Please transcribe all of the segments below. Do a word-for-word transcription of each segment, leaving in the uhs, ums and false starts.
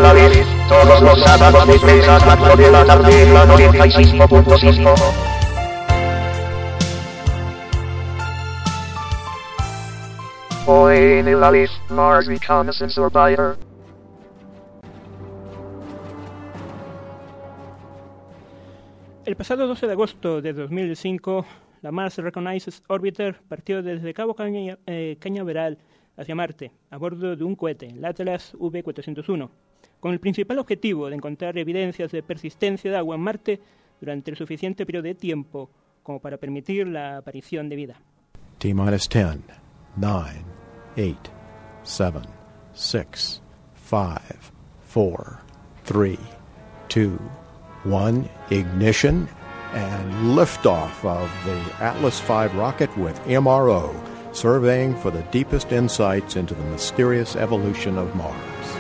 en la vid, todos los sábados de tres a cuatro de la tarde en la noventa y cinco punto cinco. Hoy en la vid, Mars Reconnaissance Orbiter. El pasado doce de agosto de dos mil cinco, la Mars Reconnaissance Orbiter partió desde Cabo Caña, eh, Cañaveral hacia Marte, a bordo de un cohete, el Atlas V cuatrocientos uno, con el principal objetivo de encontrar evidencias de persistencia de agua en Marte durante el suficiente periodo de tiempo como para permitir la aparición de vida. T-minus ten, nine, eight, seven, six, five, four, three, two, one, ignition, and liftoff of the Atlas five rocket with M R O, surveying for the deepest insights into the mysterious evolution of Mars.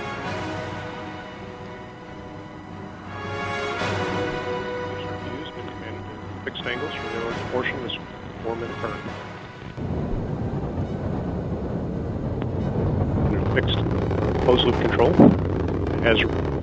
Fixed angles for the northern portion is four minute burn. Under fixed closed loop control as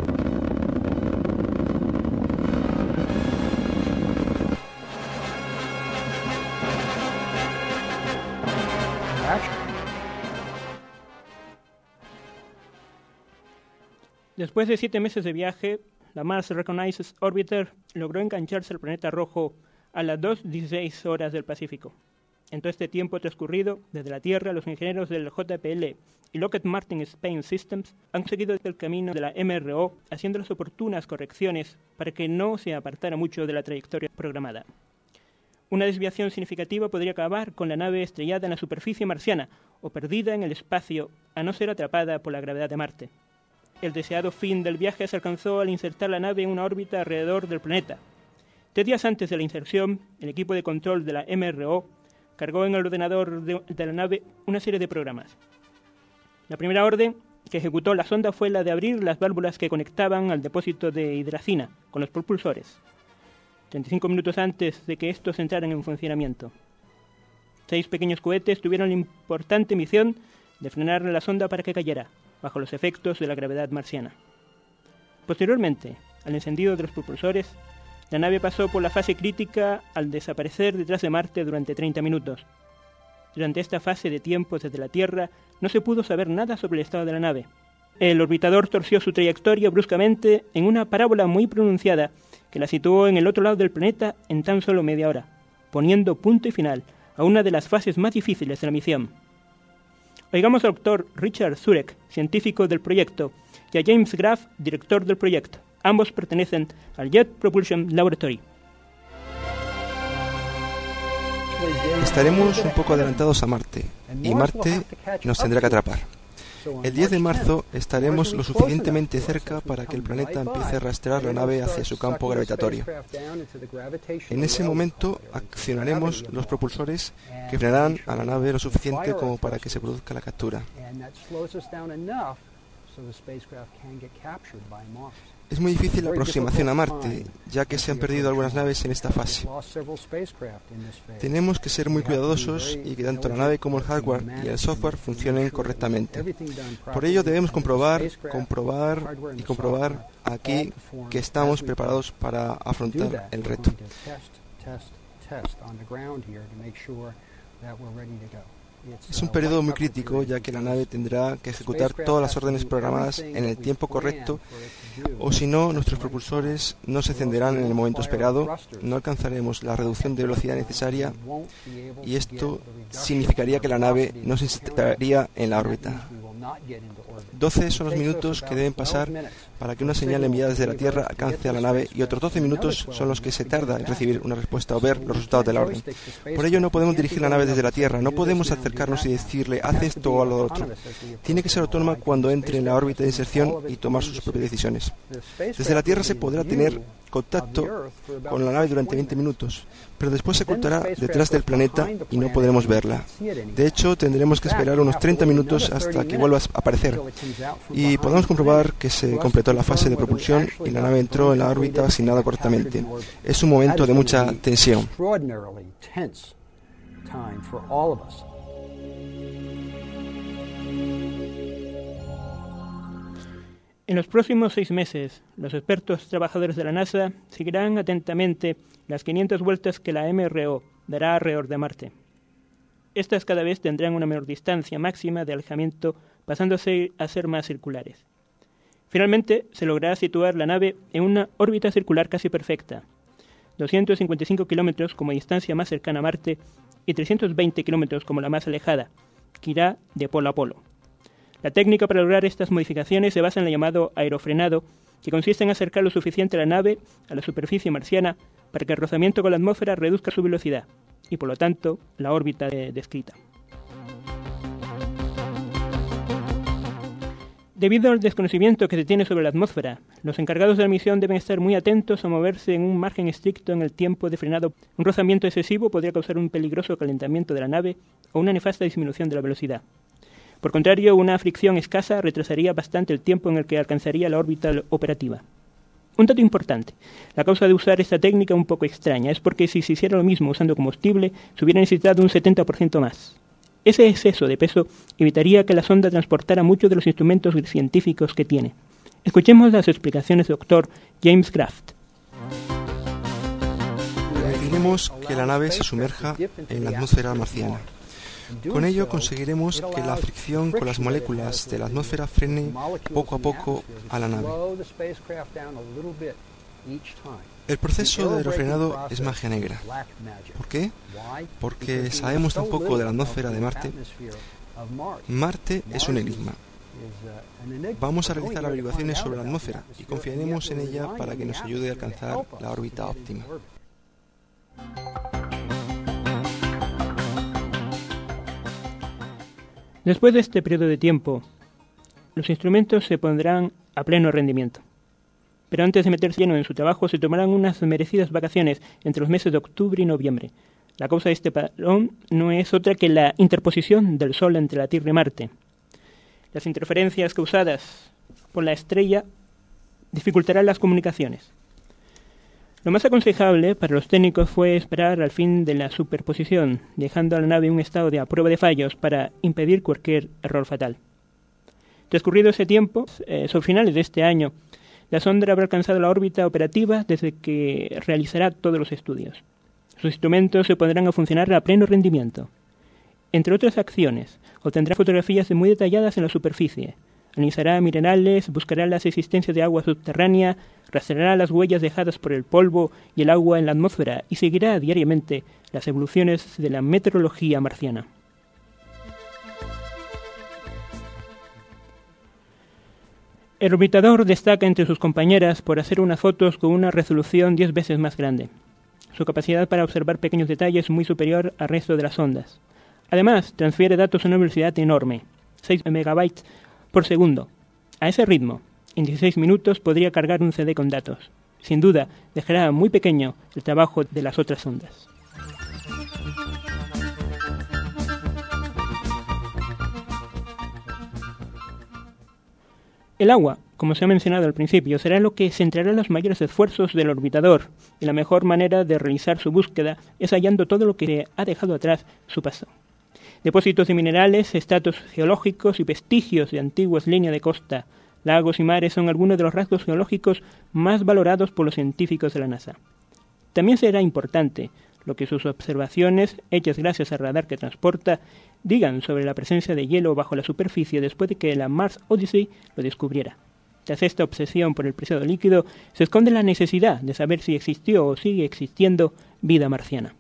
Después de siete meses de viaje, la Mars Reconnaissance Orbiter logró engancharse al planeta rojo a las dos dieciséis horas del Pacífico. En todo este tiempo transcurrido, desde la Tierra, los ingenieros del J P L y Lockheed Martin Space Systems han seguido el camino de la M R O, haciendo las oportunas correcciones para que no se apartara mucho de la trayectoria programada. Una desviación significativa podría acabar con la nave estrellada en la superficie marciana o perdida en el espacio, a no ser atrapada por la gravedad de Marte. El deseado fin del viaje se alcanzó al insertar la nave en una órbita alrededor del planeta. Tres días antes de la inserción, el equipo de control de la M R O cargó en el ordenador de, de la nave una serie de programas. La primera orden que ejecutó la sonda fue la de abrir las válvulas que conectaban al depósito de hidracina con los propulsores, treinta y cinco minutos antes de que estos entraran en funcionamiento. Seis pequeños cohetes tuvieron la importante misión de frenar la sonda para que cayera, bajo los efectos de la gravedad marciana. Posteriormente, al encendido de los propulsores, la nave pasó por la fase crítica al desaparecer detrás de Marte durante treinta minutos. Durante esta fase de tiempo desde la Tierra no se pudo saber nada sobre el estado de la nave. El orbitador torció su trayectoria bruscamente en una parábola muy pronunciada que la situó en el otro lado del planeta en tan solo media hora, poniendo punto y final a una de las fases más difíciles de la misión. Oigamos al doctor Richard Zurek, científico del proyecto, y a James Graff, director del proyecto. Ambos pertenecen al Jet Propulsion Laboratory. Estaremos un poco adelantados a Marte, y Marte nos tendrá que atrapar. El diez de marzo estaremos lo suficientemente cerca para que el planeta empiece a rastrear la nave hacia su campo gravitatorio. En ese momento accionaremos los propulsores que frenarán a la nave lo suficiente como para que se produzca la captura. Es muy difícil la aproximación a Marte, ya que se han perdido algunas naves en esta fase. Tenemos que ser muy cuidadosos y que tanto la nave como el hardware y el software funcionen correctamente. Por ello debemos comprobar, comprobar y comprobar aquí que estamos preparados para afrontar el reto. Es un periodo muy crítico, ya que la nave tendrá que ejecutar todas las órdenes programadas en el tiempo correcto, o si no, nuestros propulsores no se encenderán en el momento esperado, no alcanzaremos la reducción de velocidad necesaria, y esto significaría que la nave no se instalaría en la órbita. doce son los minutos que deben pasar para que una señal enviada desde la Tierra alcance a la nave, y otros doce minutos son los que se tarda en recibir una respuesta o ver los resultados de la orden. Por ello no podemos dirigir la nave desde la Tierra, no podemos acercarnos y decirle haz esto o lo otro. Tiene que ser autónoma cuando entre en la órbita de inserción y tomar sus propias decisiones. Desde la Tierra se podrá tener contacto con la nave durante veinte minutos, pero después se ocultará detrás del planeta y no podremos verla. De hecho, tendremos que esperar unos treinta minutos hasta que vuelva a aparecer, y podemos comprobar que se completó la fase de propulsión y la nave entró en la órbita asignada correctamente. Es un momento de mucha tensión. En los próximos seis meses, los expertos trabajadores de la NASA seguirán atentamente las quinientas vueltas que la M R O dará alrededor de Marte. Estas cada vez tendrán una menor distancia máxima de alejamiento, pasándose a ser más circulares. Finalmente, se logrará situar la nave en una órbita circular casi perfecta, doscientos cincuenta y cinco kilómetros como distancia más cercana a Marte y trescientos veinte kilómetros como la más alejada, que irá de polo a polo. La técnica para lograr estas modificaciones se basa en el llamado aerofrenado, que consiste en acercar lo suficiente a la nave a la superficie marciana para que el rozamiento con la atmósfera reduzca su velocidad y, por lo tanto, la órbita de- descrita. Debido al desconocimiento que se tiene sobre la atmósfera, los encargados de la misión deben estar muy atentos a moverse en un margen estricto en el tiempo de frenado. Un rozamiento excesivo podría causar un peligroso calentamiento de la nave o una nefasta disminución de la velocidad. Por contrario, una fricción escasa retrasaría bastante el tiempo en el que alcanzaría la órbita operativa. Un dato importante, la causa de usar esta técnica un poco extraña es porque si se hiciera lo mismo usando combustible, se hubiera necesitado un setenta por ciento más. Ese exceso de peso evitaría que la sonda transportara muchos de los instrumentos científicos que tiene. Escuchemos las explicaciones del doctor James Kraft. Permitiremos que la nave se sumerja en la atmósfera marciana. Con ello conseguiremos que la fricción con las moléculas de la atmósfera frene poco a poco a la nave. El proceso de aerofrenado es magia negra. ¿Por qué? Porque sabemos tan poco de la atmósfera de Marte. Marte es un enigma. Vamos a realizar averiguaciones sobre la atmósfera y confiaremos en ella para que nos ayude a alcanzar la órbita óptima. Después de este periodo de tiempo, los instrumentos se pondrán a pleno rendimiento. Pero antes de meterse lleno en su trabajo, se tomarán unas merecidas vacaciones entre los meses de octubre y noviembre. La causa de este parón no es otra que la interposición del Sol entre la Tierra y Marte. Las interferencias causadas por la estrella dificultarán las comunicaciones. Lo más aconsejable para los técnicos fue esperar al fin de la superposición, dejando a la nave en un estado de a prueba de fallos para impedir cualquier error fatal. Transcurrido ese tiempo, eh, sobre finales de este año, la sonda habrá alcanzado la órbita operativa desde que realizará todos los estudios. Sus instrumentos se pondrán a funcionar a pleno rendimiento. Entre otras acciones, obtendrá fotografías muy detalladas en la superficie, analizará minerales, buscará las existencias de agua subterránea, rastreará las huellas dejadas por el polvo y el agua en la atmósfera y seguirá diariamente las evoluciones de la meteorología marciana. El orbitador destaca entre sus compañeras por hacer unas fotos con una resolución diez veces más grande. Su capacidad para observar pequeños detalles es muy superior al resto de las ondas. Además, transfiere datos a una velocidad enorme, seis megabytes por segundo. A ese ritmo, en dieciséis minutos podría cargar un C D con datos. Sin duda, dejará muy pequeño el trabajo de las otras ondas. El agua, como se ha mencionado al principio, será lo que centrará los mayores esfuerzos del orbitador, y la mejor manera de realizar su búsqueda es hallando todo lo que ha dejado atrás su paso. Depósitos de minerales, estratos geológicos y vestigios de antiguas líneas de costa, lagos y mares son algunos de los rasgos geológicos más valorados por los científicos de la NASA. También será importante lo que sus observaciones, hechas gracias al radar que transporta, digan sobre la presencia de hielo bajo la superficie después de que la Mars Odyssey lo descubriera. Tras esta obsesión por el preciado líquido, se esconde la necesidad de saber si existió o sigue existiendo vida marciana.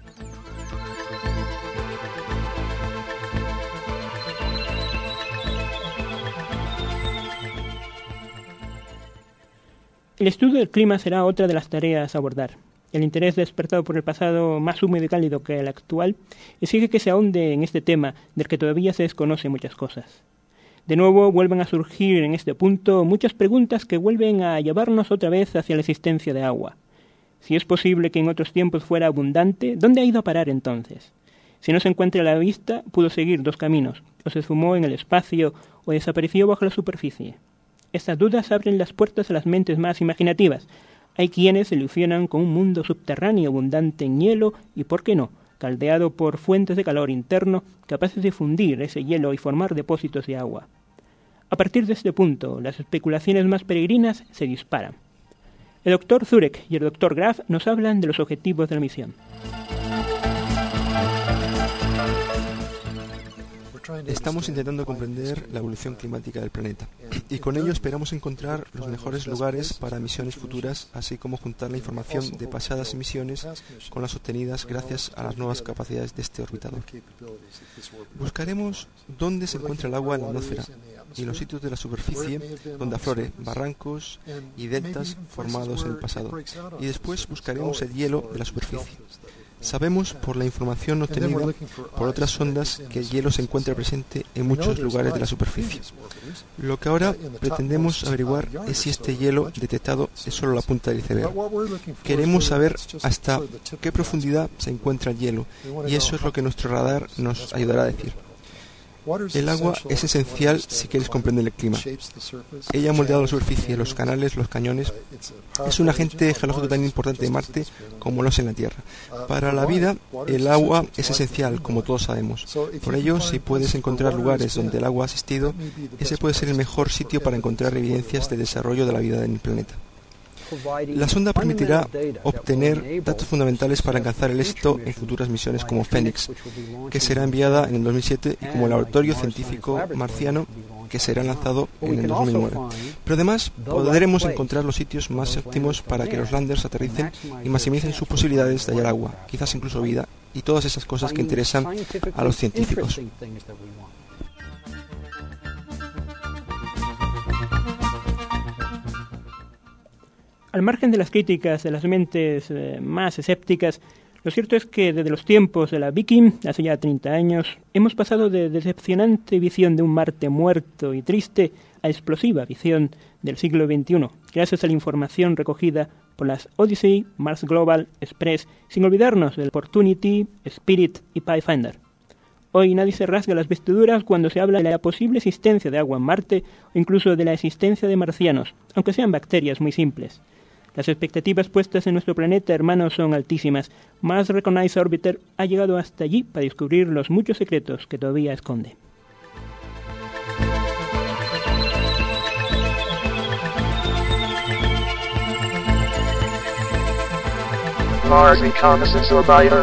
El estudio del clima será otra de las tareas a abordar. El interés despertado por el pasado más húmedo y cálido que el actual exige que se ahonde en este tema del que todavía se desconoce muchas cosas. De nuevo vuelven a surgir en este punto muchas preguntas que vuelven a llevarnos otra vez hacia la existencia de agua. Si es posible que en otros tiempos fuera abundante, ¿dónde ha ido a parar entonces? Si no se encuentra a la vista, pudo seguir dos caminos, o se esfumó en el espacio o desapareció bajo la superficie. Estas dudas abren las puertas a las mentes más imaginativas. Hay quienes se ilusionan con un mundo subterráneo abundante en hielo y, ¿por qué no?, caldeado por fuentes de calor interno capaces de fundir ese hielo y formar depósitos de agua. A partir de este punto, las especulaciones más peregrinas se disparan. El doctor Zurek y el doctor Graf nos hablan de los objetivos de la misión. Estamos intentando comprender la evolución climática del planeta y con ello esperamos encontrar los mejores lugares para misiones futuras, así como juntar la información de pasadas misiones con las obtenidas gracias a las nuevas capacidades de este orbitador. Buscaremos dónde se encuentra el agua en la atmósfera y los sitios de la superficie donde aflore barrancos y deltas formados en el pasado, y después buscaremos el hielo de la superficie. Sabemos por la información obtenida por otras sondas que el hielo se encuentra presente en muchos lugares de la superficie. Lo que ahora pretendemos averiguar es si este hielo detectado es solo la punta del iceberg. Queremos saber hasta qué profundidad se encuentra el hielo, y eso es lo que nuestro radar nos ayudará a decir. El agua es esencial si quieres comprender el clima. Ella ha moldeado la superficie, los canales, los cañones. Es un agente geológico tan importante de Marte como lo es en la Tierra. Para la vida, el agua es esencial, como todos sabemos. Por ello, si puedes encontrar lugares donde el agua ha existido, ese puede ser el mejor sitio para encontrar evidencias de desarrollo de la vida en el planeta. La sonda permitirá obtener datos fundamentales para alcanzar el éxito en futuras misiones como Phoenix, que será enviada en el dos mil siete, y como el Laboratorio Científico Marciano, que será lanzado en el dos mil nueve. Pero además podremos encontrar los sitios más óptimos para que los landers aterricen y maximicen sus posibilidades de hallar agua, quizás incluso vida, y todas esas cosas que interesan a los científicos. Al margen de las críticas de las mentes eh, más escépticas, lo cierto es que desde los tiempos de la Viking, hace ya treinta años, hemos pasado de decepcionante visión de un Marte muerto y triste a explosiva visión del siglo veintiuno, gracias a la información recogida por las Odyssey, Mars Global, Express, sin olvidarnos del Opportunity, Spirit y Pathfinder. Hoy nadie se rasga las vestiduras cuando se habla de la posible existencia de agua en Marte o incluso de la existencia de marcianos, aunque sean bacterias muy simples. Las expectativas puestas en nuestro planeta hermano son altísimas. Mars Reconnaissance Orbiter ha llegado hasta allí para descubrir los muchos secretos que todavía esconde. Mars Reconnaissance Orbiter.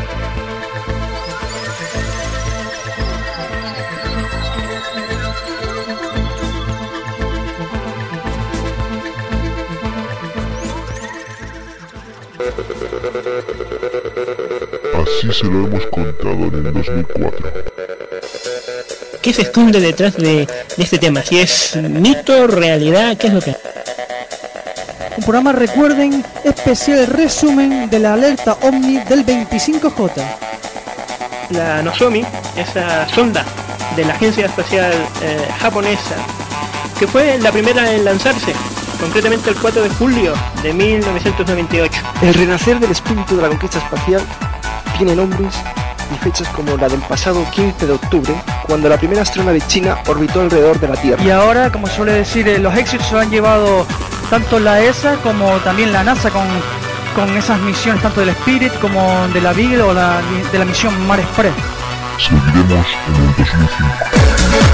Así se lo hemos contado en el dos mil cuatro. ¿Qué se esconde detrás de, de este tema? Si es mito, realidad, ¿qué es lo que es? Un programa, recuerden, especial resumen de la alerta OVNI del veinticinco J. La Nozomi, esa sonda de la agencia espacial eh, japonesa, que fue la primera en lanzarse, concretamente el cuatro de julio de mil novecientos noventa y ocho. El renacer del espíritu de la conquista espacial tiene nombres y fechas como la del pasado quince de octubre, cuando la primera astronave china orbitó alrededor de la Tierra. Y ahora, como suele decir, eh, los éxitos se han llevado tanto la E S A como también la NASA con, con esas misiones, tanto del Spirit como de la Beagle o la, de la misión Mar Express. Seguiremos en el dos mil cinco.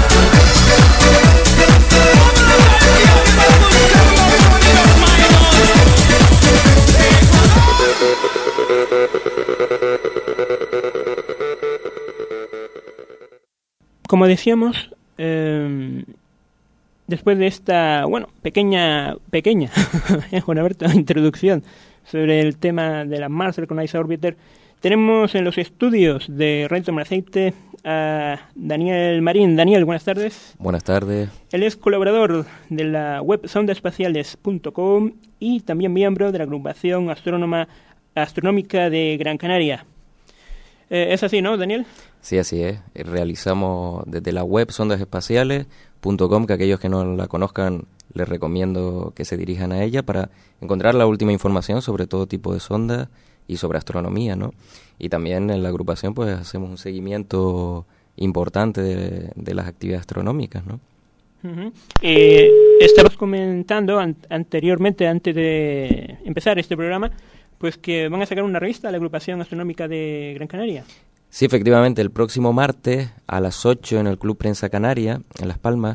Como decíamos, eh, después de esta, bueno, pequeña, pequeña, Juan Alberto, introducción sobre el tema de la Mars Reconnaissance Orbiter, tenemos en los estudios de Radio Tomar-Aceite a Daniel Marín. Daniel, buenas tardes. Buenas tardes. Él es colaborador de la web sondaespaciales punto com y también miembro de la agrupación astrónoma, astronómica de Gran Canaria. Eh, ¿Es así, no, Daniel? Sí, así es. Realizamos desde la web sondaespaciales punto com, que aquellos que no la conozcan les recomiendo que se dirijan a ella para encontrar la última información sobre todo tipo de sondas y sobre astronomía, ¿no? Y también en la agrupación pues hacemos un seguimiento importante de, de las actividades astronómicas, ¿no? Uh-huh. Eh, estabas comentando an- anteriormente, antes de empezar este programa, pues que van a sacar una revista, la agrupación astronómica de Gran Canaria. Sí, efectivamente, el próximo martes a las ocho en el Club Prensa Canaria, en Las Palmas,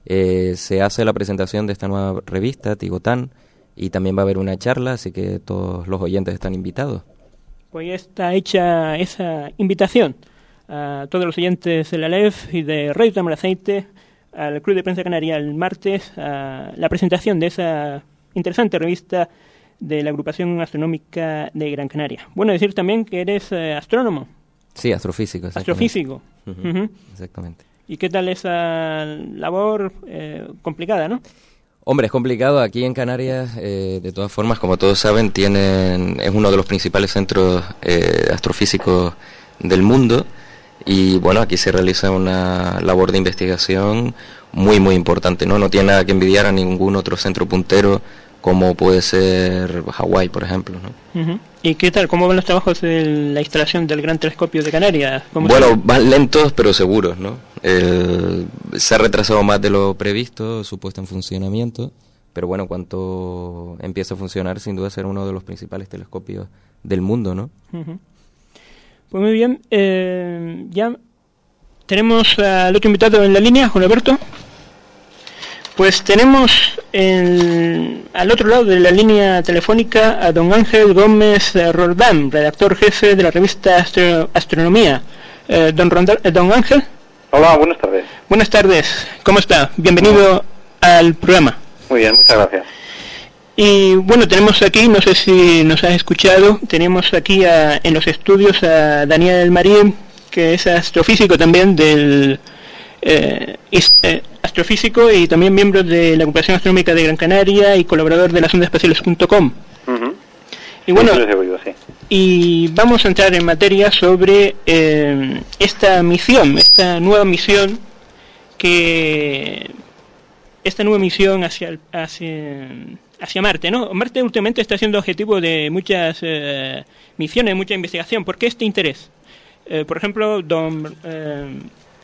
Eh, se hace la presentación de esta nueva revista, Tigotán, y también va a haber una charla, así que todos los oyentes están invitados. Pues ya está hecha esa invitación a todos los oyentes de la L E F y de Radio Tamaraceite, al Club de Prensa Canaria el martes, a la presentación de esa interesante revista de la Agrupación Astronómica de Gran Canaria. Bueno, decir también que eres eh, astrónomo. Sí, astrofísico. Astrofísico. Uh-huh. Uh-huh. Exactamente. ¿Y qué tal esa labor eh, complicada, no? Hombre, es complicado. Aquí en Canarias, eh, de todas formas, como todos saben, tienen es uno de los principales centros eh, astrofísicos del mundo. Y bueno, aquí se realiza una labor de investigación muy, muy importante, ¿no? No tiene nada que envidiar a ningún otro centro puntero, como puede ser Hawái, por ejemplo, ¿no? Uh-huh. ¿Y qué tal? ¿Cómo van los trabajos de la instalación del Gran Telescopio de Canarias? Bueno, se... van lentos, pero seguros, ¿no? El... Se ha retrasado más de lo previsto, su puesta en funcionamiento, pero bueno, cuanto empiece a funcionar, sin duda será uno de los principales telescopios del mundo, ¿no? Uh-huh. Pues muy bien, eh, ya tenemos al otro invitado en la línea, Juan Alberto. Pues tenemos en, al otro lado de la línea telefónica a don Ángel Gómez Roldán, redactor jefe de la revista Astro, Astronomía. Eh, don, Rondal, eh, don Ángel. Hola, buenas tardes. Buenas tardes, ¿cómo está? Bienvenido al programa. Muy bien, muchas gracias. Y bueno, tenemos aquí, no sé si nos has escuchado, tenemos aquí a, en los estudios a Daniel Marín, que es astrofísico también del eh, is, eh, astrofísico y también miembro de la Agrupación Astronómica de Gran Canaria y colaborador de las ondas espaciales punto com. Uh-huh. Y bueno, sí, sí, oído, sí. Y vamos a entrar en materia sobre eh, esta misión, esta nueva misión que esta nueva misión hacia el, hacia hacia Marte, ¿no? Marte últimamente está siendo objetivo de muchas eh, misiones, mucha investigación. ¿Por qué este interés? Eh, por ejemplo, don eh,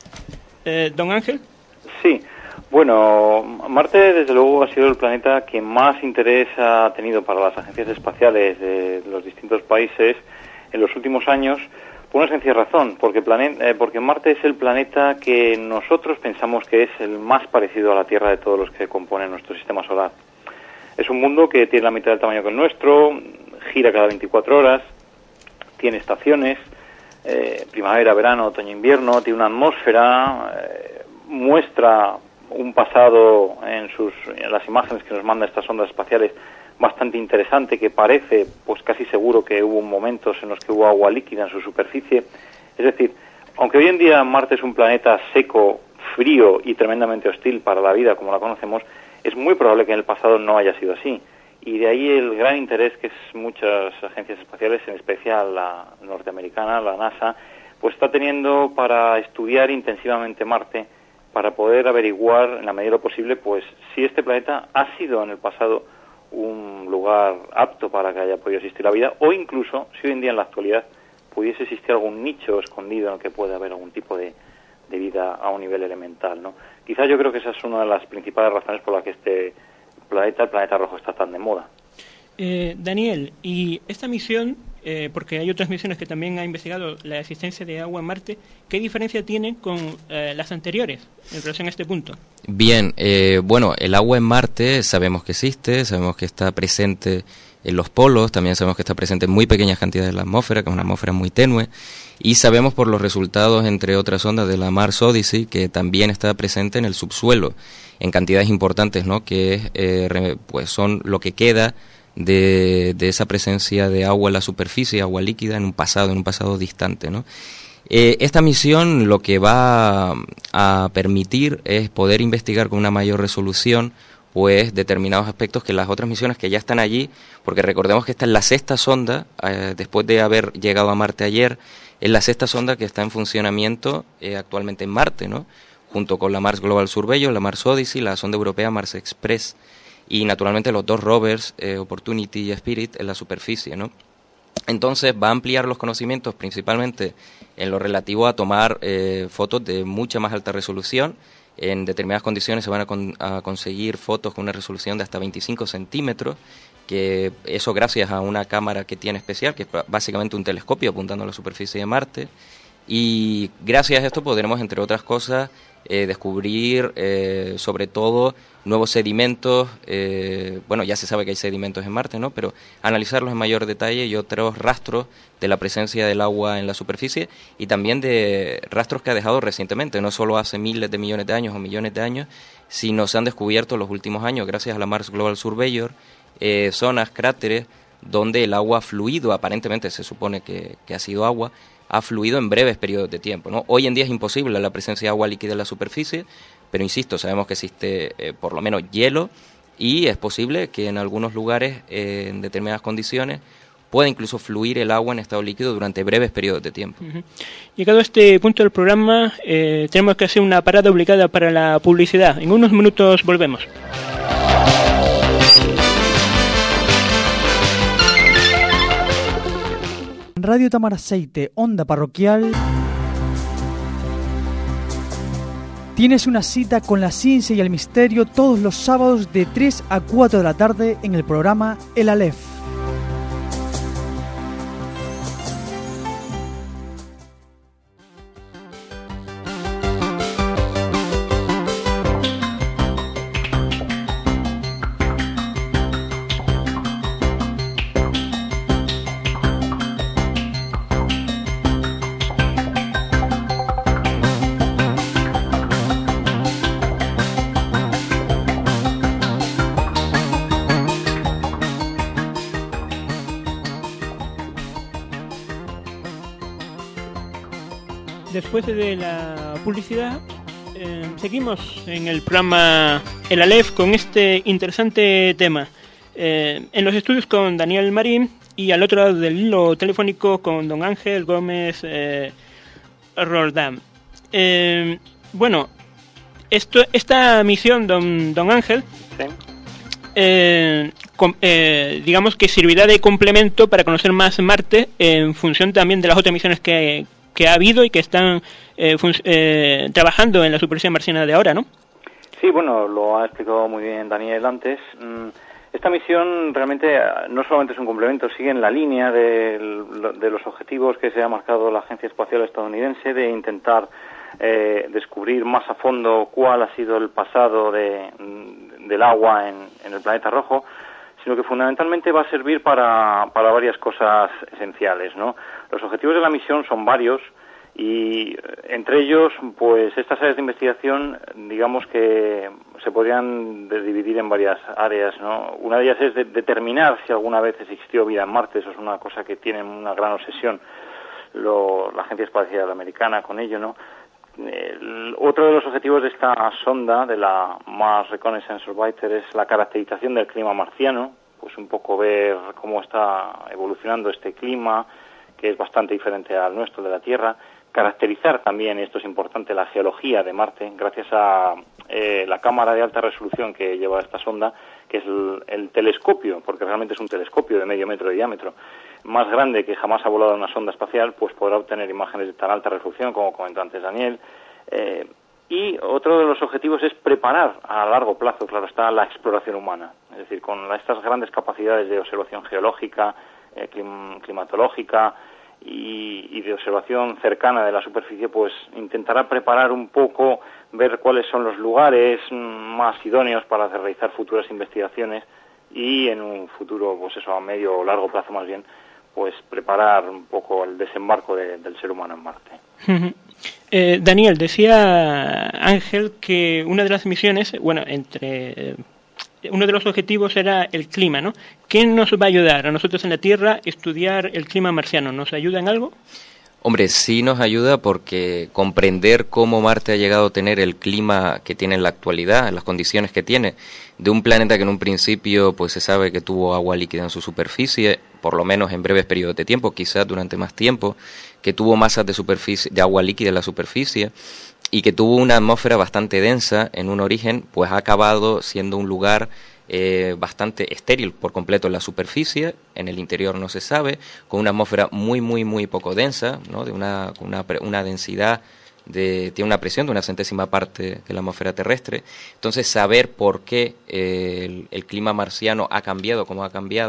eh, don Ángel. Sí, bueno, Marte desde luego ha sido el planeta que más interés ha tenido para las agencias espaciales de los distintos países en los últimos años, por una sencilla razón, porque, plane- eh, porque Marte es el planeta que nosotros pensamos que es el más parecido a la Tierra de todos los que componen nuestro sistema solar. Es un mundo que tiene la mitad del tamaño que el nuestro, gira cada veinticuatro horas, tiene estaciones, eh, primavera, verano, otoño, invierno, tiene una atmósfera, eh, muestra un pasado en, sus, en las imágenes que nos manda estas ondas espaciales bastante interesante, que parece pues casi seguro que hubo momentos en los que hubo agua líquida en su superficie. Es decir, aunque hoy en día Marte es un planeta seco, frío y tremendamente hostil para la vida como la conocemos, es muy probable que en el pasado no haya sido así. Y de ahí el gran interés que es muchas agencias espaciales, en especial la norteamericana, la NASA, pues está teniendo para estudiar intensivamente Marte, para poder averiguar en la medida de lo posible pues si este planeta ha sido en el pasado un lugar apto para que haya podido existir la vida, o incluso si hoy en día en la actualidad pudiese existir algún nicho escondido en el que pueda haber algún tipo de, de vida a un nivel elemental, ¿no? Quizás yo creo que esa es una de las principales razones por las que este planeta, el planeta rojo, está tan de moda. Eh, Daniel, y esta misión, eh, porque hay otras misiones que también han investigado la existencia de agua en Marte, ¿qué diferencia tiene con eh, las anteriores en relación a este punto? Bien, eh, bueno, el agua en Marte sabemos que existe, sabemos que está presente en los polos, también sabemos que está presente en muy pequeñas cantidades en la atmósfera, que es una atmósfera muy tenue, y sabemos por los resultados, entre otras ondas, de la Mars Odyssey, que también está presente en el subsuelo, en cantidades importantes, ¿no? Que eh, pues son lo que queda de, de esa presencia de agua en la superficie, agua líquida, en un pasado, en un pasado distante, ¿no? Eh, esta misión lo que va a permitir es poder investigar con una mayor resolución pues determinados aspectos que las otras misiones que ya están allí, porque recordemos que esta es la sexta sonda, eh, después de haber llegado a Marte ayer, es la sexta sonda que está en funcionamiento eh, actualmente en Marte, ¿no? Junto con la Mars Global Surveyor, la Mars Odyssey, la sonda europea Mars Express, y naturalmente los dos rovers, eh, Opportunity y Spirit, en la superficie, ¿no? Entonces va a ampliar los conocimientos principalmente en lo relativo a tomar eh, fotos de mucha más alta resolución. En determinadas condiciones se van a, con, a conseguir fotos con una resolución de hasta veinticinco centímetros, que eso gracias a una cámara que tiene especial, que es básicamente un telescopio apuntando a la superficie de Marte. y gracias a esto podremos, entre otras cosas, eh, descubrir eh, sobre todo nuevos sedimentos. Eh, bueno, ya se sabe que hay sedimentos en Marte, ¿no? Pero analizarlos en mayor detalle y otros rastros de la presencia del agua en la superficie y también de rastros que ha dejado recientemente, no solo hace miles de millones de años o millones de años, sino se han descubierto en los últimos años, gracias a la Mars Global Surveyor, eh, zonas, cráteres, donde el agua ha fluido, aparentemente se supone que, que ha sido agua, ha fluido en breves periodos de tiempo, ¿no? Hoy en día es imposible la presencia de agua líquida en la superficie, pero insisto, sabemos que existe eh, por lo menos hielo y es posible que en algunos lugares, eh, en determinadas condiciones, pueda incluso fluir el agua en estado líquido durante breves periodos de tiempo. Uh-huh. Llegado a este punto del programa, eh, tenemos que hacer una parada obligada para la publicidad. En unos minutos volvemos. Radio Tamaraceite, onda parroquial. Tienes una cita con la ciencia y el misterio todos los sábados de tres a cuatro de la tarde en el programa El Aleph. Después de la publicidad, eh, seguimos en el programa El Aleph con este interesante tema. Eh, en los estudios con Daniel Marín y al otro lado del hilo telefónico con don Ángel Gómez eh, Roldán. Eh, bueno, esto, esta misión, don, don Ángel, sí. eh, com, eh, digamos que servirá de complemento para conocer más Marte en función también de las otras misiones que que ha habido y que están eh, eh, trabajando en la superficie marciana de ahora, ¿no? Sí, bueno, lo ha explicado muy bien Daniel antes. Esta misión realmente no solamente es un complemento, sigue en la línea de, de los objetivos que se ha marcado la Agencia Espacial Estadounidense de intentar eh, descubrir más a fondo cuál ha sido el pasado de, del agua en, en el planeta rojo, sino que fundamentalmente va a servir para, para varias cosas esenciales, ¿no? Los objetivos de la misión son varios y entre ellos, pues estas áreas de investigación, digamos que se podrían dividir en varias áreas, ¿no? Una de ellas es de determinar si alguna vez existió vida en Marte. Eso es una cosa que tiene una gran obsesión lo, la Agencia Espacial Americana con ello, ¿no? El, otro de los objetivos de esta sonda, de la Mars Reconnaissance Orbiter, es la caracterización del clima marciano, pues un poco ver cómo está evolucionando este clima, que es bastante diferente al nuestro de la Tierra, caracterizar también, y esto es importante, la geología de Marte, gracias a eh, la cámara de alta resolución que lleva esta sonda, que es el, el telescopio, porque realmente es un telescopio de medio metro de diámetro, más grande que jamás ha volado una sonda espacial, pues podrá obtener imágenes de tan alta resolución, como comentó antes Daniel. Eh, y otro de los objetivos es preparar a largo plazo, claro está, la exploración humana, es decir, con la, estas grandes capacidades de observación geológica, eh, clim, climatológica y, y de observación cercana de la superficie, pues intentará preparar un poco, ver cuáles son los lugares más idóneos para realizar futuras investigaciones y en un futuro, pues eso, a medio o largo plazo más bien, pues preparar un poco el desembarco de, del ser humano en Marte. Uh-huh. Eh, Daniel, decía Ángel que una de las misiones, bueno, entre eh, uno de los objetivos era el clima, ¿no? ¿Qué nos va a ayudar a nosotros en la Tierra estudiar el clima marciano? ¿Nos ayuda en algo? Hombre, sí nos ayuda porque comprender cómo Marte ha llegado a tener el clima que tiene en la actualidad, las condiciones que tiene, de un planeta que en un principio pues se sabe que tuvo agua líquida en su superficie, por lo menos en breves periodos de tiempo, quizás durante más tiempo, que tuvo masas de superficie, de agua líquida en la superficie y que tuvo una atmósfera bastante densa en un origen, pues ha acabado siendo un lugar Eh, bastante estéril por completo en la superficie, en el interior no se sabe, con una atmósfera muy, muy, muy poco densa, ¿no? De una, una, una densidad, de, tiene una presión de una centésima parte de la atmósfera terrestre. Entonces, saber por qué eh, el, el clima marciano ha cambiado como ha cambiado,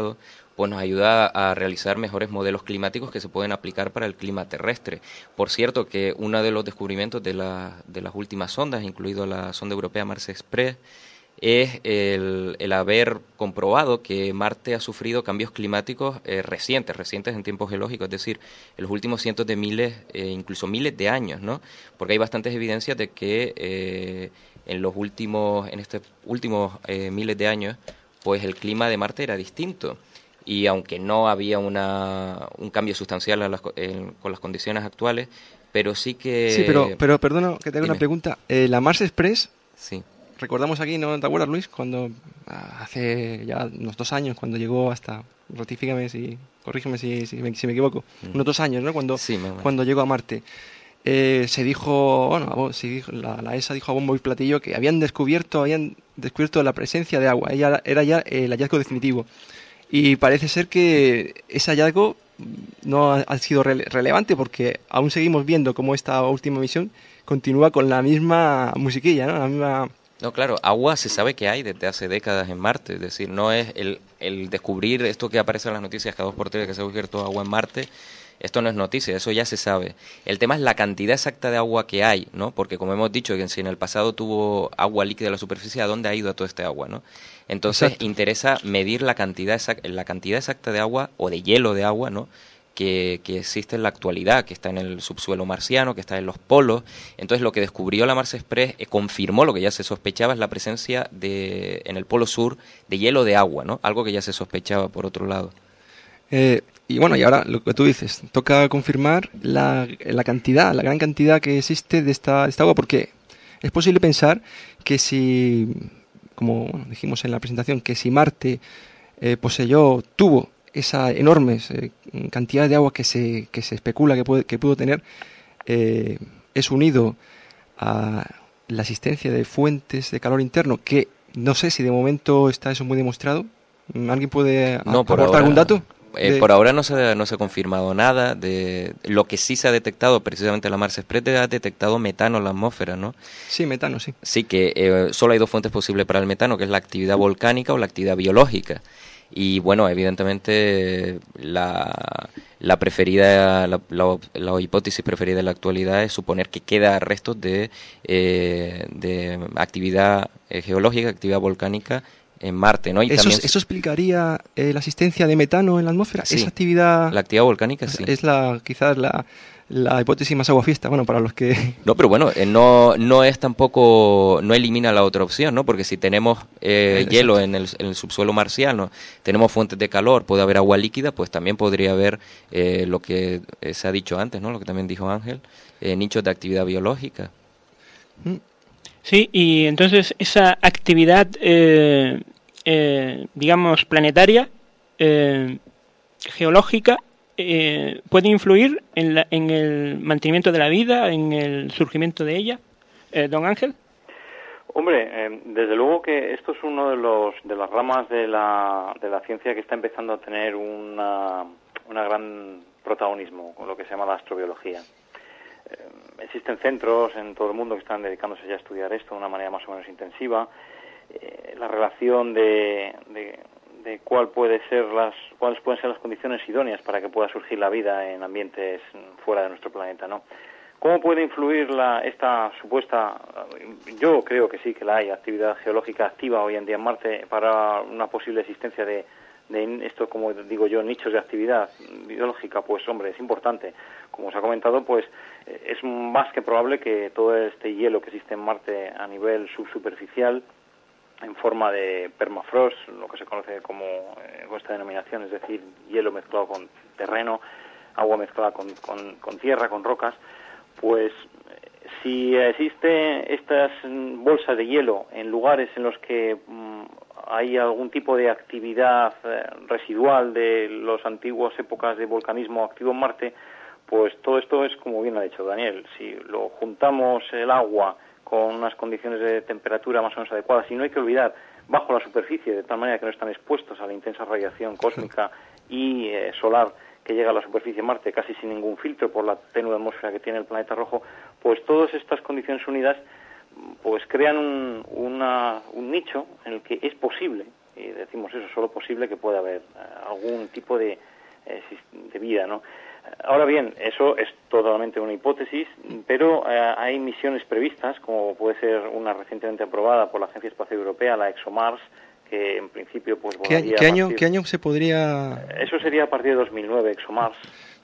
pues nos ayuda a realizar mejores modelos climáticos que se pueden aplicar para el clima terrestre. Por cierto, que uno de los descubrimientos de, la, de las últimas sondas, incluido la sonda europea Mars Express, es el, el haber comprobado que Marte ha sufrido cambios climáticos eh, recientes, recientes en tiempos geológicos, es decir, en los últimos cientos de miles, eh, incluso miles de años, ¿no? Porque hay bastantes evidencias de que eh, en los últimos, en estos últimos eh, miles de años, pues el clima de Marte era distinto. Y aunque no había una, un cambio sustancial a las, en, con las condiciones actuales, pero sí que... Sí, pero, pero perdona que te haga Dime. una pregunta. Eh, la Mars Express, sí. recordamos aquí, ¿no te acuerdas, Luis? Cuando hace ya unos dos años, cuando llegó hasta, ratifícame si, corrígeme si, si, me, si me equivoco, mm. unos dos años, ¿no? Cuando, sí, cuando llegó a Marte. Eh, se dijo, bueno, se dijo, la, la E S A dijo a bombo y platillo que habían descubierto, habían descubierto la presencia de agua. Ella era ya el hallazgo definitivo. Y parece ser que ese hallazgo no ha, ha sido rele relevante porque aún seguimos viendo cómo esta última misión continúa con la misma musiquilla, ¿no? La misma... No, claro, agua se sabe que hay desde hace décadas en Marte, es decir, no es el, el descubrir esto que aparece en las noticias cada dos por tres que se ha descubierto agua en Marte. Esto no es noticia, eso ya se sabe. El tema es la cantidad exacta de agua que hay, ¿no? Porque como hemos dicho, que si en el pasado tuvo agua líquida en la superficie, ¿a dónde ha ido todo este agua, no? Entonces Exacto. interesa medir la cantidad, exacta, la cantidad exacta de agua o de hielo de agua, ¿no? Que, que existe en la actualidad, que está en el subsuelo marciano, que está en los polos. Entonces lo que descubrió la Mars Express eh, confirmó lo que ya se sospechaba, es la presencia de en el polo sur de hielo de agua, ¿no? Algo que ya se sospechaba por otro lado. Eh, y bueno, y ahora lo que tú dices, toca confirmar la, la cantidad, la gran cantidad que existe de esta, de esta agua, porque es posible pensar que si, como bueno, dijimos en la presentación, que si Marte eh, poseyó, tuvo esa enorme eh, cantidad de agua que se, que se especula que, puede, que pudo tener, eh, es unido a la existencia de fuentes de calor interno, que no sé si de momento está eso muy demostrado. ¿Alguien puede no, aportar algún dato? Eh, por ahora no se, no se ha confirmado nada. De lo que sí se ha detectado, precisamente la Mars Express ha detectado metano en la atmósfera, ¿no? Sí, metano, sí. Sí, que eh, solo hay dos fuentes posibles para el metano, que es la actividad volcánica o la actividad biológica. Y bueno, evidentemente la, la preferida, la, la, la hipótesis preferida en la actualidad es suponer que queda restos de, eh, de actividad eh, geológica, actividad volcánica en Marte, ¿no? Y eso, también... ¿Eso explicaría eh, la existencia de metano en la atmósfera? Sí, esa actividad... la actividad volcánica, sí. Es la, quizás la, la hipótesis más aguafiesta, bueno, para los que... No, pero bueno, eh, no no es tampoco, no elimina la otra opción, ¿no? Porque si tenemos eh, hielo en el, en el subsuelo marciano, tenemos fuentes de calor, puede haber agua líquida, pues también podría haber eh, lo que eh, se ha dicho antes, ¿no? Lo que también dijo Ángel, eh, nichos de actividad biológica. Sí, y entonces esa actividad, eh, eh, digamos, planetaria, eh, geológica, eh, puede influir en, la, en el mantenimiento de la vida, en el surgimiento de ella. Eh, don Ángel. Hombre, eh, desde luego que esto es uno de los de las ramas de la de la ciencia que está empezando a tener una una gran protagonismo, con lo que se llama la astrobiología. Eh, existen centros en todo el mundo que están dedicándose ya a estudiar esto de una manera más o menos intensiva. Eh, la relación de, de, de cuál puede ser las cuáles pueden ser las condiciones idóneas para que pueda surgir la vida en ambientes fuera de nuestro planeta, ¿no? ¿Cómo puede influir la, esta supuesta, yo creo que sí que la hay, actividad geológica activa hoy en día en Marte para una posible existencia de, de esto, como digo yo, nichos de actividad biológica? Pues hombre, es importante. Como os ha comentado, pues es más que probable que todo este hielo que existe en Marte a nivel subsuperficial, en forma de permafrost, lo que se conoce como eh, con esta denominación, es decir, hielo mezclado con terreno, agua mezclada con, con, con tierra, con rocas, pues si existen estas bolsas de hielo en lugares en los que mmm, hay algún tipo de actividad eh, residual de las antiguas épocas de volcanismo activo en Marte, pues todo esto es como bien ha dicho Daniel. Si lo juntamos el agua con unas condiciones de temperatura más o menos adecuadas, y no hay que olvidar, bajo la superficie, de tal manera que no están expuestos a la intensa radiación cósmica y eh, solar que llega a la superficie de Marte casi sin ningún filtro por la tenue atmósfera que tiene el planeta rojo, pues todas estas condiciones unidas pues crean un, una, un nicho en el que es posible y decimos eso, solo posible que pueda haber algún tipo de, de vida, ¿no? Ahora bien, eso es totalmente una hipótesis, pero eh, hay misiones previstas, como puede ser una recientemente aprobada por la Agencia Espacial Europea, la ExoMars, que en principio pues volaría... ¿Qué, ¿qué, año, ¿Qué año se podría...? Eso sería a partir de dos mil nueve, ExoMars.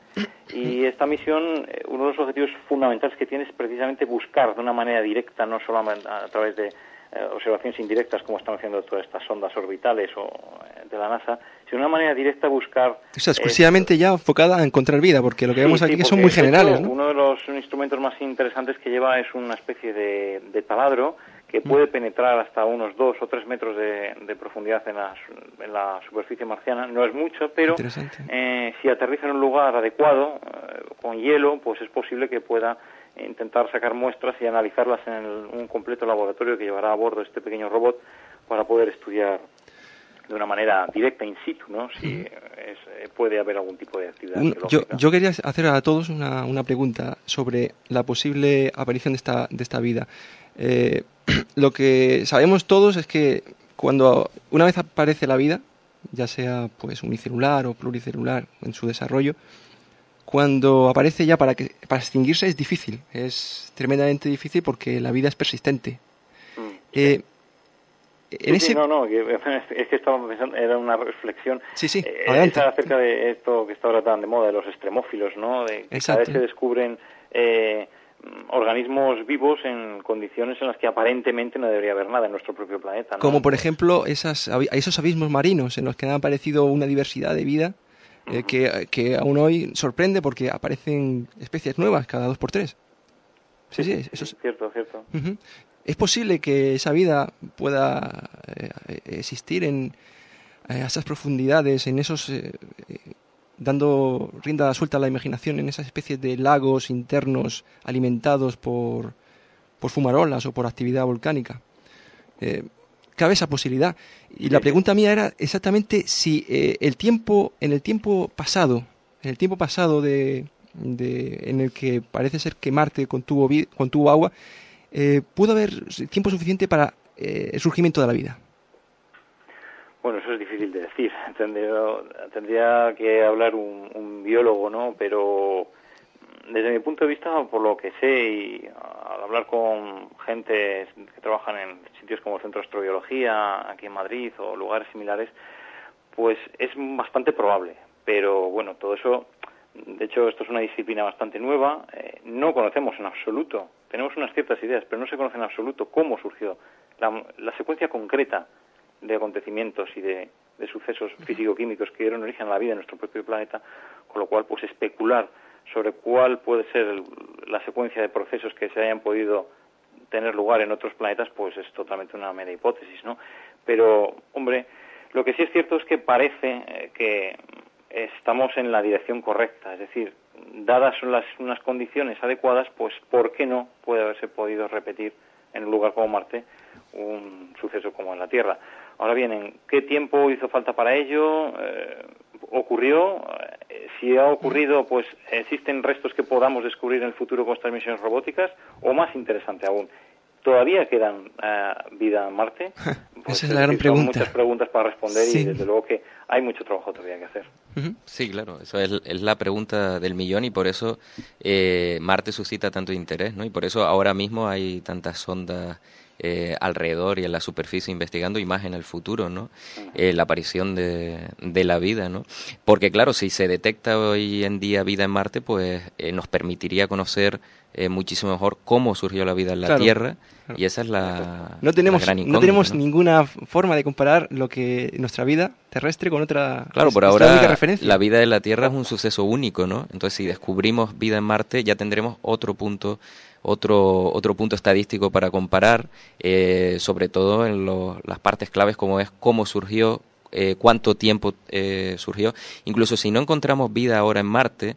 Y esta misión, uno de los objetivos fundamentales que tiene es precisamente buscar de una manera directa, no solamente a través de eh, observaciones indirectas como están haciendo todas estas sondas orbitales o eh, de la NASA, sino de una manera directa buscar... O sea, exclusivamente eh, ya enfocada a encontrar vida, porque lo que sí, vemos aquí sí, que son muy generales, hecho, ¿no? Uno de los instrumentos más interesantes que lleva es una especie de, de taladro que puede penetrar hasta unos dos o tres metros de, de profundidad en la, en la superficie marciana. No es mucho, pero eh, si aterriza en un lugar adecuado, eh, con hielo, pues es posible que pueda intentar sacar muestras y analizarlas en el, un completo laboratorio que llevará a bordo este pequeño robot para poder estudiar de una manera directa in situ, ¿no? Si es, puede haber algún tipo de actividad un, biológica. Yo, yo quería hacer a todos una, una pregunta sobre la posible aparición de esta, de esta vida. Eh, lo que sabemos todos es que cuando una vez aparece la vida, ya sea pues unicelular o pluricelular en su desarrollo, cuando aparece ya para que para extinguirse es difícil, es tremendamente difícil porque la vida es persistente. Mm, eh, en sí, ese... sí, no, no, es que estaba pensando, era una reflexión sí, sí, eh, adelante. acerca de esto que está ahora tan de moda, de los extremófilos, ¿no? De que cada vez se descubren eh, organismos vivos en condiciones en las que aparentemente no debería haber nada en nuestro propio planeta, ¿no? Como por ejemplo esas, esos abismos marinos en los que han aparecido una diversidad de vida eh, uh-huh. que, que aún hoy sorprende porque aparecen especies nuevas cada dos por tres. Sí, sí, sí eso es cierto, cierto. Uh-huh. ¿Es posible que esa vida pueda eh, existir en eh, esas profundidades, en esos... Eh, dando rienda suelta a la imaginación en esas especies de lagos internos alimentados por, por fumarolas o por actividad volcánica? Eh, cabe esa posibilidad. Y la pregunta mía era exactamente si eh, el tiempo, en el tiempo pasado, en el tiempo pasado de, de en el que parece ser que Marte contuvo, contuvo agua, eh, pudo haber tiempo suficiente para eh, el surgimiento de la vida. Bueno, eso es difícil de decir. Tendría, tendría que hablar un, un biólogo, ¿no? Pero desde mi punto de vista, por lo que sé y al hablar con gente que trabajan en sitios como el Centro de Astrobiología, aquí en Madrid, o lugares similares, pues es bastante probable. Pero bueno, todo eso, de hecho, esto es una disciplina bastante nueva. Eh, no conocemos en absoluto, tenemos unas ciertas ideas, pero no se conoce en absoluto cómo surgió la, la secuencia concreta de acontecimientos y de, de sucesos físico-químicos que dieron origen a la vida en nuestro propio planeta, con lo cual pues especular sobre cuál puede ser el, la secuencia de procesos que se hayan podido tener lugar en otros planetas, pues es totalmente una mera hipótesis, ¿no? Pero, hombre, lo que sí es cierto es que parece eh, que estamos en la dirección correcta, es decir, dadas las unas condiciones adecuadas, pues ¿por qué no puede haberse podido repetir en un lugar como Marte un suceso como en la Tierra? Ahora bien, ¿en qué tiempo hizo falta para ello? Eh, ¿Ocurrió? Eh, si ha ocurrido, pues ¿existen restos que podamos descubrir en el futuro con estas misiones robóticas? O más interesante aún, ¿todavía quedan eh, vida en Marte? Pues esa es la gran son pregunta. Muchas preguntas para responder sí. Y desde luego que hay mucho trabajo todavía que hacer. Sí, claro, eso es, es la pregunta del millón y por eso eh, Marte suscita tanto interés, ¿no? Y por eso ahora mismo hay tantas sondas eh, alrededor y en la superficie investigando y más en el futuro, ¿no? Eh, la aparición de, de la vida, ¿no? Porque claro, si se detecta hoy en día vida en Marte, pues eh, nos permitiría conocer eh, muchísimo mejor cómo surgió la vida en la claro, Tierra claro. Y esa es la, no tenemos, la gran incógnita, no tenemos ¿no? ninguna forma de comparar lo que nuestra vida terrestre con otra. Claro, es, por es ahora la, referencia. la vida en la Tierra es un suceso único, ¿no? Entonces, si descubrimos vida en Marte, ya tendremos otro punto, otro otro punto estadístico para comparar, eh, sobre todo en lo, las partes claves como es cómo surgió, eh, cuánto tiempo eh, surgió. Incluso si no encontramos vida ahora en Marte,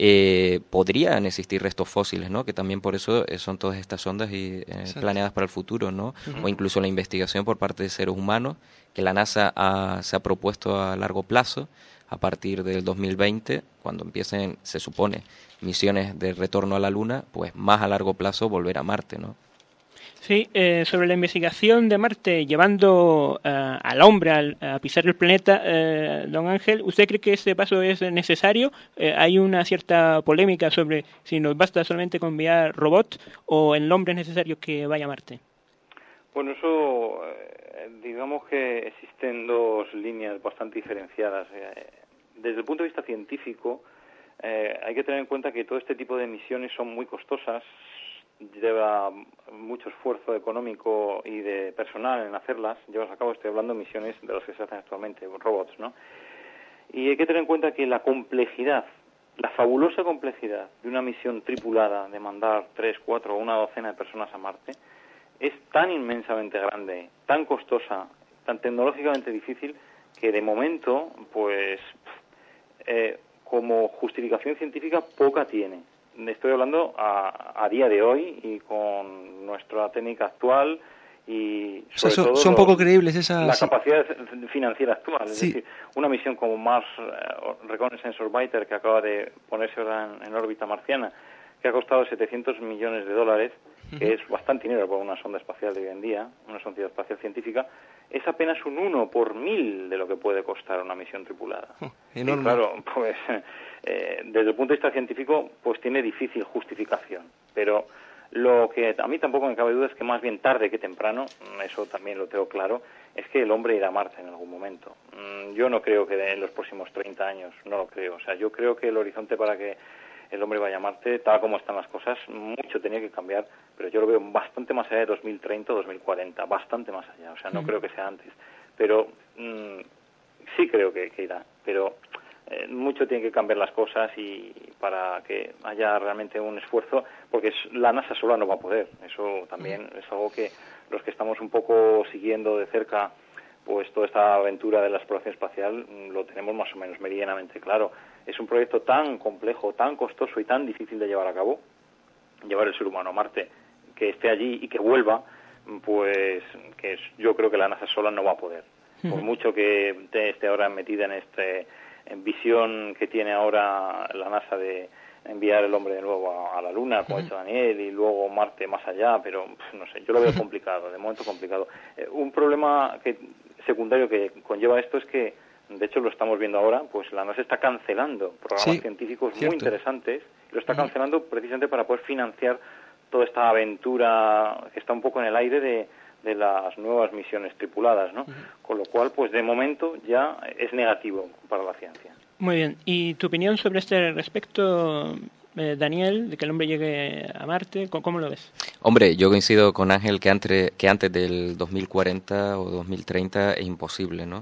eh, podrían existir restos fósiles, ¿no? Que también por eso eh, son todas estas sondas y eh, planeadas para el futuro, ¿no? Uh-huh. O incluso la investigación por parte de seres humanos que la NASA ha, se ha propuesto a largo plazo a partir del dos mil veinte, cuando empiecen, se supone, misiones de retorno a la Luna, pues más a largo plazo volver a Marte, ¿no? Sí, eh, sobre la investigación de Marte llevando uh, al hombre al, a pisar el planeta, eh, don Ángel, ¿usted cree que ese paso es necesario? Eh, hay una cierta polémica sobre si nos basta solamente con enviar robots o el hombre es necesario que vaya a Marte. Bueno, eso, eh, digamos que existen dos líneas bastante diferenciadas. Eh, desde el punto de vista científico, eh, hay que tener en cuenta que todo este tipo de misiones son muy costosas, lleva mucho esfuerzo económico y de personal en hacerlas, llevas a cabo, estoy hablando de misiones de las que se hacen actualmente, robots, ¿no? Y hay que tener en cuenta que la complejidad, la fabulosa complejidad de una misión tripulada, de mandar tres, cuatro o una docena de personas a Marte, es tan inmensamente grande, tan costosa, tan tecnológicamente difícil, que de momento, pues, eh, como justificación científica poca tiene. Estoy hablando a, a día de hoy y con nuestra técnica actual y sobre o sea, son, todo son los, poco creíbles esas... la capacidad financiera actual. Es sí. decir, una misión como Mars uh, Reconnaissance Orbiter, que acaba de ponerse ahora en, en órbita marciana, que ha costado setecientos millones de dólares, uh-huh. que es bastante dinero para una sonda espacial de hoy en día, una sonda espacial científica, es apenas un uno por mil de lo que puede costar una misión tripulada. Oh, enorme. Y claro, pues eh, desde el punto de vista científico, pues tiene difícil justificación. Pero lo que a mí tampoco me cabe duda es que más bien tarde que temprano, eso también lo tengo claro, es que el hombre irá a Marte en algún momento. Yo no creo que en los próximos treinta años, no lo creo. O sea, yo creo que el horizonte para que el hombre vaya a Marte, tal como están las cosas, mucho tenía que cambiar, pero yo lo veo bastante más allá de dos mil treinta o dos mil cuarenta, bastante más allá, o sea, no mm. creo que sea antes, pero mmm, sí creo que, que irá, pero eh, mucho tiene que cambiar las cosas y para que haya realmente un esfuerzo, porque es, la NASA sola no va a poder, eso también mm. es algo que los que estamos un poco siguiendo de cerca pues toda esta aventura de la exploración espacial lo tenemos más o menos meridianamente claro. Es un proyecto tan complejo, tan costoso y tan difícil de llevar a cabo, llevar el ser humano a Marte, que esté allí y que vuelva, pues que es, yo creo que la NASA sola no va a poder. Uh-huh. Por mucho que esté ahora metida en este en visión que tiene ahora la NASA de enviar el hombre de nuevo a, a la Luna, como uh-huh. ha hecho Daniel, y luego Marte más allá, pero no sé, yo lo veo complicado, de momento complicado. Eh, un problema que secundario que conlleva esto es que, de hecho lo estamos viendo ahora, pues la NASA está cancelando programas sí, científicos cierto. muy interesantes, y lo está cancelando precisamente para poder financiar toda esta aventura que está un poco en el aire de, de las nuevas misiones tripuladas, ¿no? Uh-huh. Con lo cual, pues de momento ya es negativo para la ciencia. Muy bien. ¿Y tu opinión sobre este respecto, eh, Daniel, de que el hombre llegue a Marte? ¿Cómo lo ves? Hombre, yo coincido con Ángel que antes, que antes del dos mil cuarenta o dos mil treinta es imposible, ¿no?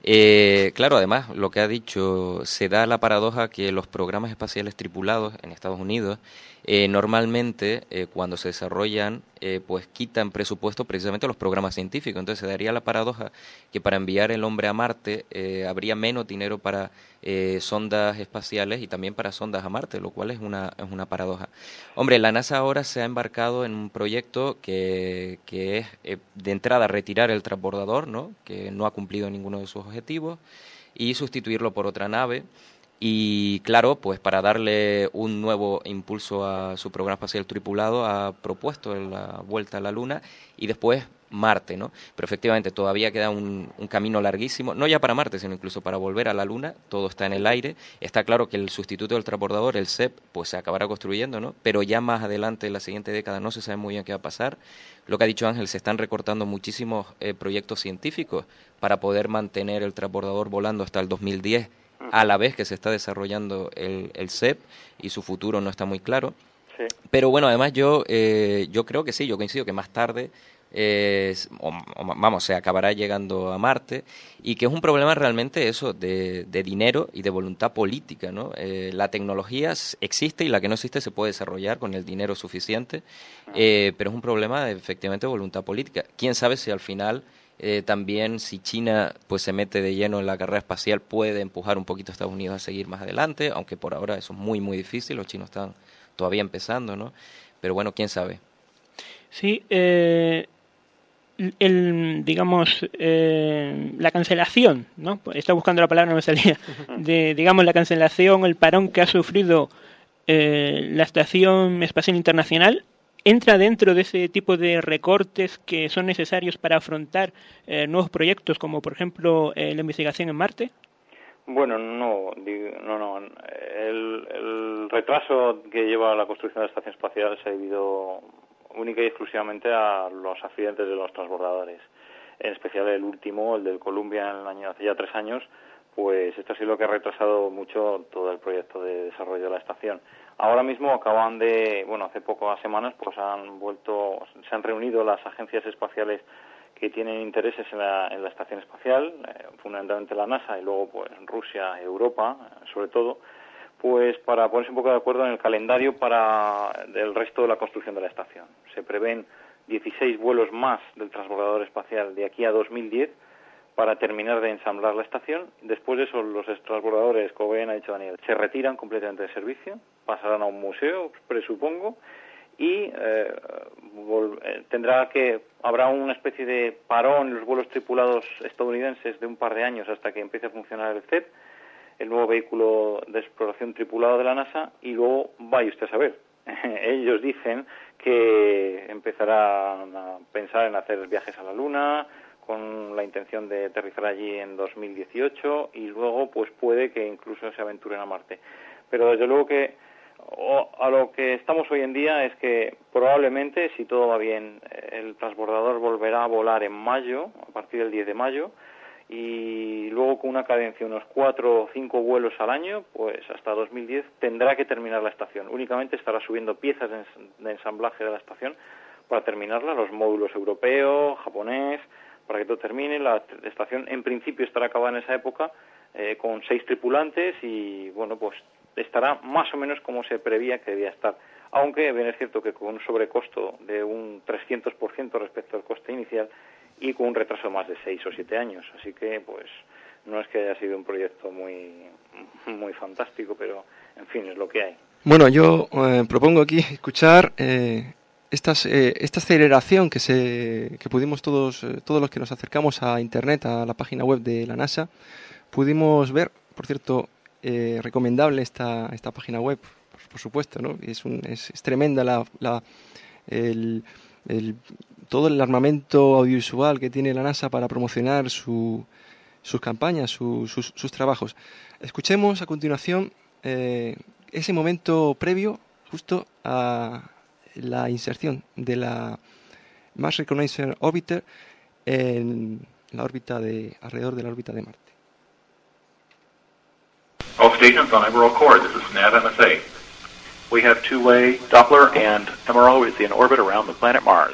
Eh, claro, además, lo que ha dicho, se da la paradoja que los programas espaciales tripulados en Estados Unidos eh, normalmente eh, cuando se desarrollan eh, pues quitan presupuesto precisamente a los programas científicos. Entonces se daría la paradoja que para enviar el hombre a Marte eh, habría menos dinero para eh, sondas espaciales y también para sondas a Marte, lo cual es una, es una paradoja. Hombre, la NASA ahora se ha embarcado en un proyecto que, que es eh, de entrada retirar el transbordador, ¿no? Que no ha cumplido ninguno de sus objetivos, y sustituirlo por otra nave. Y claro, pues para darle un nuevo impulso a su programa espacial tripulado ha propuesto la vuelta a la Luna y después Marte, ¿no? Pero efectivamente todavía queda un, un camino larguísimo, no ya para Marte, sino incluso para volver a la Luna. Todo está en el aire. Está claro que el sustituto del transbordador, el S E P, pues se acabará construyendo, ¿no? Pero ya más adelante, en la siguiente década, no se sabe muy bien qué va a pasar. Lo que ha dicho Ángel, se están recortando muchísimos eh, proyectos científicos para poder mantener el transbordador volando hasta el dos mil diez, a la vez que se está desarrollando el, el S E P y su futuro no está muy claro. Sí. Pero bueno, además yo eh, yo creo que sí, yo coincido que más tarde eh, o, o, vamos, se acabará llegando a Marte, y que es un problema realmente eso de, de dinero y de voluntad política, ¿no? Eh, la tecnología existe y la que no existe se puede desarrollar con el dinero suficiente, eh, pero es un problema de, efectivamente de voluntad política. ¿Quién sabe si al final Eh, también si China pues se mete de lleno en la carrera espacial puede empujar un poquito a Estados Unidos a seguir más adelante, aunque por ahora eso es muy muy difícil, los chinos están todavía empezando, ¿no? Pero bueno, quién sabe. Sí, eh, el, digamos, eh, la cancelación, ¿no? Está buscando la palabra, no me salía, de, digamos, la cancelación, el parón que ha sufrido eh, la Estación Espacial Internacional, entra dentro de ese tipo de recortes que son necesarios para afrontar eh, nuevos proyectos, como por ejemplo eh, la investigación en Marte? Bueno, no, no, no. El, el retraso que lleva la construcción de la estación espacial se ha debido única y exclusivamente a los accidentes de los transbordadores. En especial el último, el del Columbia, en el año, hace ya tres años, pues esto ha sido lo que ha retrasado mucho todo el proyecto de desarrollo de la estación. Ahora mismo acaban de, bueno, hace pocas semanas, pues han vuelto, se han reunido las agencias espaciales que tienen intereses en la, en la estación espacial, eh, fundamentalmente la NASA y luego pues Rusia, Europa, eh, sobre todo, pues para ponerse un poco de acuerdo en el calendario para el resto de la construcción de la estación. Se prevén dieciséis vuelos más del transbordador espacial de aquí a dos mil diez para terminar de ensamblar la estación. Después de eso, los transbordadores, como bien ha dicho Daniel, se retiran completamente de servicio, pasarán a un museo, presupongo, y eh, vol- tendrá que habrá una especie de parón en los vuelos tripulados estadounidenses de un par de años hasta que empiece a funcionar el C E P, el nuevo vehículo de exploración tripulado de la NASA, y luego vaya usted a saber. Ellos dicen que empezarán a pensar en hacer viajes a la Luna con la intención de aterrizar allí en dos mil dieciocho y luego pues puede que incluso se aventuren a Marte. Pero desde luego que o a lo que estamos hoy en día es que probablemente, si todo va bien, el transbordador volverá a volar en mayo, a partir del diez de mayo, y luego con una cadencia unos cuatro o cinco vuelos al año, pues hasta dos mil diez tendrá que terminar la estación. Únicamente estará subiendo piezas de, ens- de ensamblaje de la estación para terminarla, los módulos europeo, japonés, para que todo termine. La estación en principio estará acabada en esa época eh, con seis tripulantes y bueno, pues estará más o menos como se prevía que debía estar, aunque bien es cierto que con un sobrecosto de un trescientos por ciento respecto al coste inicial y con un retraso de más de seis o siete años, así que pues no es que haya sido un proyecto muy muy fantástico, pero en fin, es lo que hay. Bueno, yo eh, propongo aquí escuchar eh, estas, eh, esta aceleración que se que pudimos todos eh, todos los que nos acercamos a internet, a la página web de la NASA, pudimos ver, por cierto, eh, recomendable esta esta página web, por, por supuesto, ¿no? Es, un, es, es tremenda la, la el, el todo el armamento audiovisual que tiene la NASA para promocionar su, sus campañas, su, sus, sus trabajos. Escuchemos a continuación eh, ese momento previo justo a la inserción de la Mars Reconnaissance Orbiter en la órbita de alrededor de la órbita de Marte. All stations on M R O core, this is Nav M S A. We have two-way Doppler and M R O is in orbit around the planet Mars.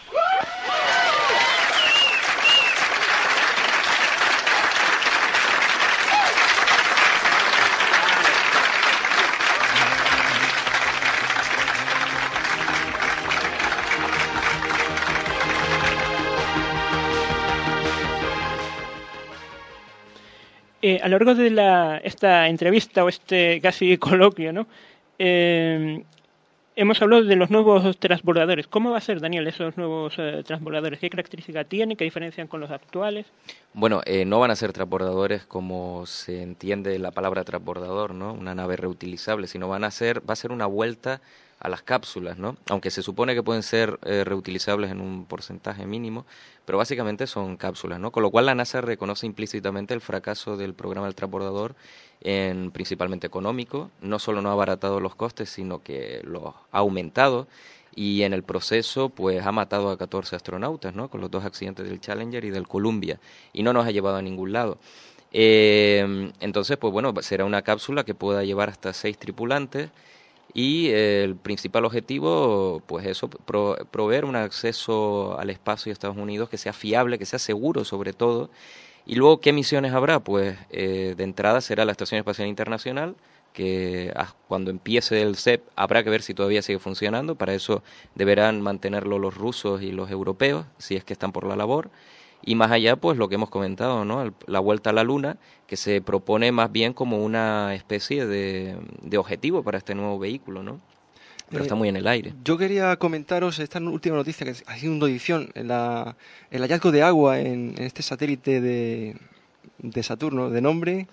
Eh, a lo largo de la, esta entrevista o este casi coloquio, ¿no? Eh, hemos hablado de los nuevos transbordadores. ¿Cómo va a ser, Daniel, esos nuevos eh, transbordadores? ¿Qué características tienen? ¿Qué diferencian con los actuales? Bueno, eh, no van a ser transbordadores como se entiende la palabra transbordador, ¿no? Una nave reutilizable, sino van a ser, va a ser una vuelta a las cápsulas, ¿no? Aunque se supone que pueden ser eh, reutilizables en un porcentaje mínimo, pero básicamente son cápsulas, ¿no? Con lo cual la NASA reconoce implícitamente el fracaso del programa del transbordador, en principalmente económico. No solo no ha abaratado los costes, sino que los ha aumentado y en el proceso pues ha matado a catorce astronautas, ¿no? Con los dos accidentes del Challenger y del Columbia, y no nos ha llevado a ningún lado. Eh, entonces, pues bueno, será una cápsula que pueda llevar hasta seis tripulantes. Y eh, el principal objetivo, pues eso, pro, proveer un acceso al espacio de Estados Unidos que sea fiable, que sea seguro sobre todo. Y luego, ¿qué misiones habrá? Pues eh, de entrada será la Estación Espacial Internacional, que ah, cuando empiece el C E P habrá que ver si todavía sigue funcionando. Para eso deberán mantenerlo los rusos y los europeos, si es que están por la labor. Y más allá, pues lo que hemos comentado, ¿no? La vuelta a la Luna, que se propone más bien como una especie de, de objetivo para este nuevo vehículo, ¿no? Pero eh, está muy en el aire. Yo quería comentaros esta última noticia que ha sido una edición, la, el hallazgo de agua en, en este satélite de, de Saturno, de nombre...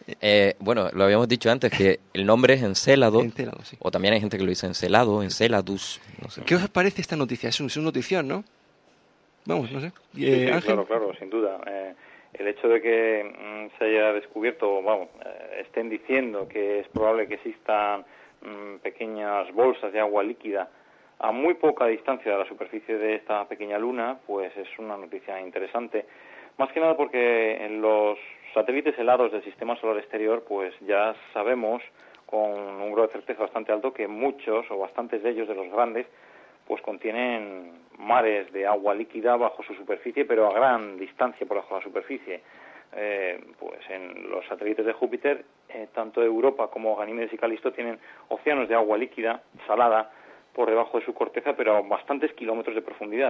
Eh, bueno, lo habíamos dicho antes, que el nombre es Encélado, Encélado, sí. o también hay gente que lo dice Encelado, Enceladus, no sé. ¿Qué os parece esta noticia? Es un, es una notición, ¿no? Vamos, no sé. Sí, Eh, sí, Ángel. claro, claro, sin duda. Eh, el hecho de que mm, se haya descubierto, vamos, eh, estén diciendo que es probable que existan mm, pequeñas bolsas de agua líquida a muy poca distancia de la superficie de esta pequeña luna, pues es una noticia interesante. Más que nada porque en los satélites helados del sistema solar exterior, pues ya sabemos con un grado de certeza bastante alto que muchos o bastantes de ellos, de los grandes, pues contienen mares de agua líquida bajo su superficie, pero a gran distancia por bajo la superficie. Eh, pues en los satélites de Júpiter, eh, tanto Europa como Ganímedes y Calisto tienen océanos de agua líquida, salada, por debajo de su corteza, pero a bastantes kilómetros de profundidad.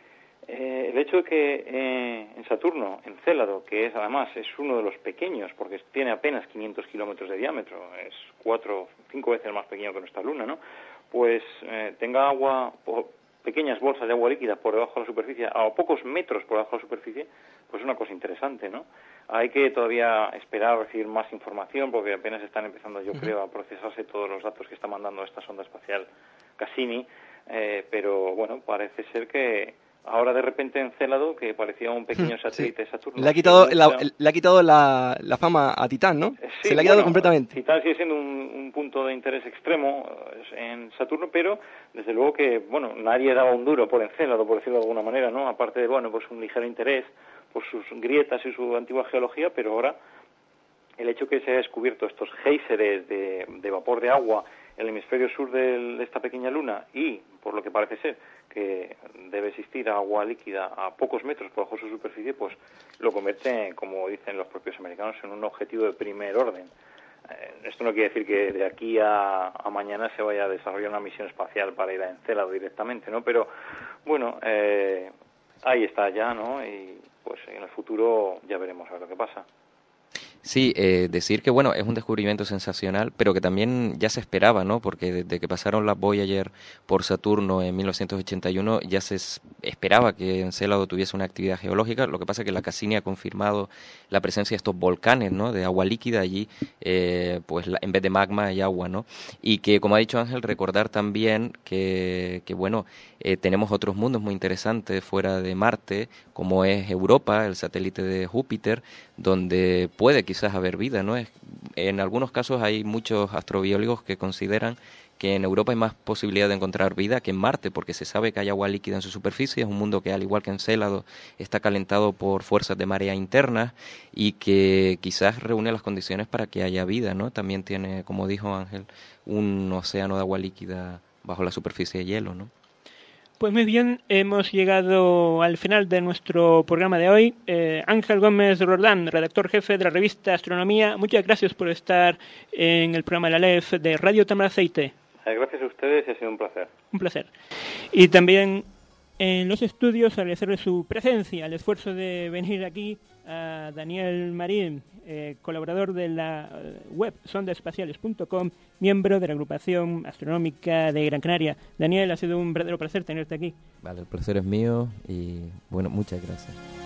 Eh, el hecho de que eh, en Saturno, Encélado, que es además es uno de los pequeños, porque tiene apenas quinientos kilómetros de diámetro, es cuatro, cinco veces más pequeño que nuestra Luna, ¿no? Pues eh, tenga agua, po, pequeñas bolsas de agua líquida por debajo de la superficie, a pocos metros por debajo de la superficie, pues es una cosa interesante, ¿no? Hay que todavía esperar a recibir más información, porque apenas están empezando, yo creo, a procesarse todos los datos que está mandando esta sonda espacial Cassini, eh, pero bueno, parece ser que ahora de repente Encélado, que parecía un pequeño satélite sí. Saturno. Le ha quitado, mucha... la, le ha quitado la, la fama a Titán, ¿no? Sí, Se le ha quitado bueno, completamente. Titán sigue siendo un, un punto de interés extremo en Saturno, pero desde luego que, bueno, nadie daba un duro por Encélado, por decirlo de alguna manera, ¿no? Aparte de, bueno, pues un ligero interés por sus grietas y su antigua geología, pero ahora el hecho que se haya descubierto estos géiseres de, de vapor de agua en el hemisferio sur de, de esta pequeña luna y, por lo que parece ser, que debe existir agua líquida a pocos metros por bajo su superficie, pues lo convierte, como dicen los propios americanos, en un objetivo de primer orden. Eh, esto no quiere decir que de aquí a, a mañana se vaya a desarrollar una misión espacial para ir a Encélado directamente, ¿no? Pero, bueno, eh, ahí está ya, ¿no? Y pues en el futuro ya veremos a ver lo que pasa. Sí, eh, decir que bueno, es un descubrimiento sensacional, pero que también ya se esperaba, ¿no? Porque desde que pasaron las Voyager por Saturno en mil novecientos ochenta y uno ya se esperaba que Encélado tuviese una actividad geológica. Lo que pasa es que la Cassini ha confirmado la presencia de estos volcanes, ¿no? De agua líquida allí, eh, pues la, en vez de magma hay agua, ¿no? Y que, como ha dicho Ángel, recordar también que, que bueno, eh, tenemos otros mundos muy interesantes fuera de Marte, como es Europa, el satélite de Júpiter, donde puede quizás haber vida, ¿no? Es, en algunos casos hay muchos astrobiólogos que consideran que en Europa hay más posibilidad de encontrar vida que en Marte, porque se sabe que hay agua líquida en su superficie, es un mundo que, al igual que Encélado, está calentado por fuerzas de marea internas y que quizás reúne las condiciones para que haya vida, ¿no? También tiene, como dijo Ángel, un océano de agua líquida bajo la superficie de hielo, ¿no? Pues muy bien, hemos llegado al final de nuestro programa de hoy. Eh, Ángel Gómez Roldán, redactor jefe de la revista Astronomía, muchas gracias por estar en el programa de la L E F de Radio Tamaraceite. Eh, gracias a ustedes y ha sido un placer. Un placer. Y también en los estudios agradecerle su presencia, el esfuerzo de venir aquí a Daniel Marín, eh, colaborador de la web sonda espaciales punto com, miembro de la agrupación astronómica de Gran Canaria. Daniel, ha sido un verdadero placer tenerte aquí. Vale, el placer es mío y bueno, muchas gracias.